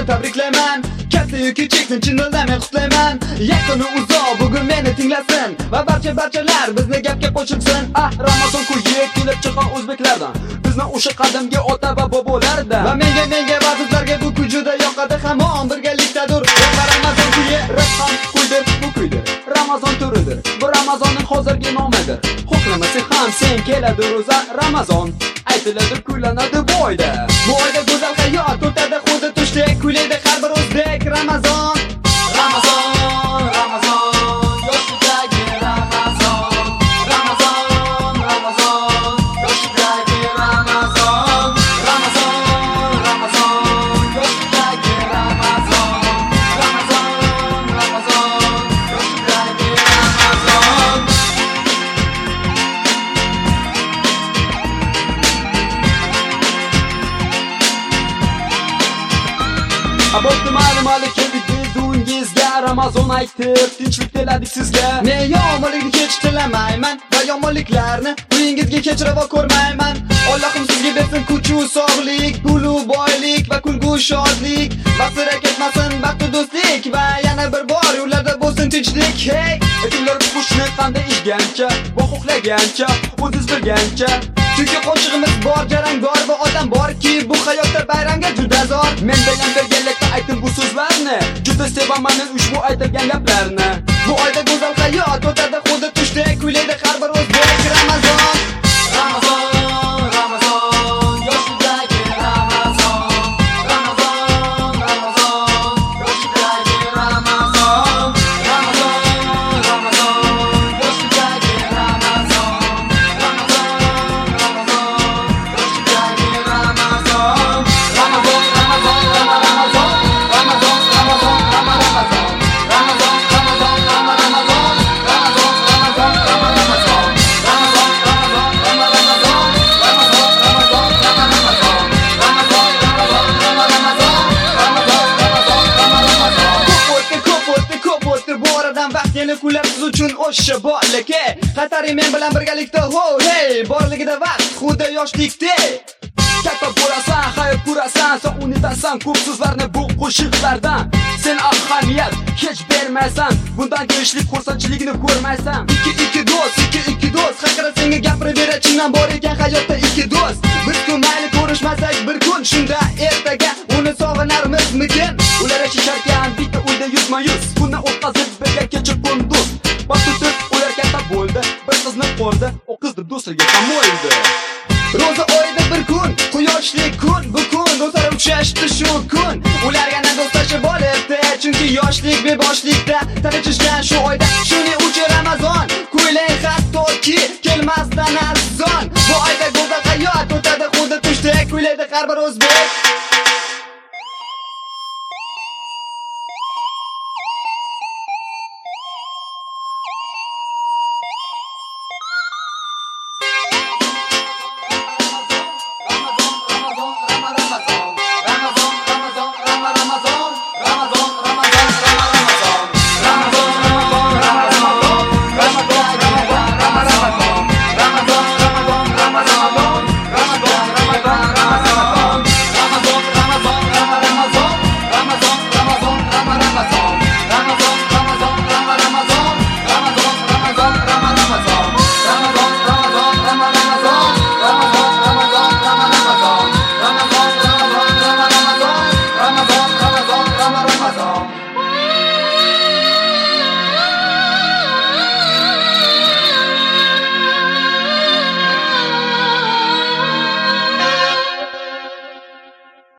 Ramazonni tabriklayman. Katta-yu kichikni chin dildan men qutlayman. Yaqini uzoq bugun meni tinglasin va barchalar bizni gapga qo'shilsin. Ramazon kuyi kelib chiqqan o'zbeklardan, bizni o'sha qadimgi ota va bobolardan. Va menga va bizlarga bu kuy juda yoqadi, hamon birgalikdadir. Ramazon kuyi raqam kuydir, bu kuydir. Ramazon turidir, bu Ramazonning hozirgi nomidir. Xohlamasa ham sen keladi ro'za Ramazon. Aytiladi, kuylanadi bu oyda. Bu oyda go'zal hayot o'tadi, xuddi tushdek kuylaydi har bir o'zdek. Ramazon, Ramazon, Ramazon, yoshidagi Ramazon. Ramazon, Ramazon, yoshidagi Ramazon. Ramazon, Ramazon, yoshidagi Ramazon. Ramazon, Ramazon, yoshidagi Ramazon. Abotni ma'lumali keldik bizungizga. Ramazon aytib tinchlik tiladik sizga. Men yomonlikni hech tilamayman va yomonliklarni uyingizga kechirib ko'rmayman. Allohim sizga bersin kuch-u sog'lik, pul-u boylik va kulgu shodlik. Basira ketmasin baxtu do'stlik va yana bir bor yo'llarda bo'lsin tinchlik. Hey, kimlar xushni qanday ishgancha, va xohlagancha, o'ziz bilgancha. Chunki qo'shig'imiz bor, jarang bor va odam borki bu hayotda bayramga juda zor. Men bilan birgalikda ayting bu so'zlarni, juda sevaman ushbu aytilgan gaplarni. Bu oyda go'zal hayot o'tadi, xuddi tushdek kuylaydi har bir o'zbek. Ramazon, Ramazon, Ramazon, yoshidagi Ramazon. Ramazon, Ramazon, yoshidagi Ramazon. Ramazon, Ramazon, yoshidagi Ramazon. Ramazon, Ramazon, yoshidagi Ramazon. Ramazon, Ramazon, Ramazon, Ramazon, Ramazon, Ramazon. Ramazon, Ramazon, Ramazon, Ramazon, Ramazon, Ramazon. Yeni kunlar siz uchun o'sha borligi. Qatari men bilan birgalikda ho hey, borligida vaqt xuddi yoshlikdek. Katta bo'lasan, hayot ko'rasan, sen unutasan ko'p so'zlarni bu qo'shiqlardan. Sen ahamiyat hech bermaysan, bundan yoshlik xursandchiligini ko'rmaysan. Ikki do'st haqida senga gapirib berar, chindan bor ekan hayotda ikki do'st. Biz kun mayli ko'rishmasak bir kun, shunda ertaga uni sog'inarmizmikin? Ular yashasharkan bitta uyda yuzma-yuz, kunni o'tkazib birga kecha kunduz. Baqtib ular katta bo'ldi, bir qizni ko'rdi, o qizni do'stiga qamoydi. Ro'za oyida bir kun, quyoshli kun, bu kun do'stlar uchrashdi shu kun. Ular yana do'stlashib olibdi, chunki yoshlik beboshlikda tanishishgan shu oyda. Shuning uchun Ramazon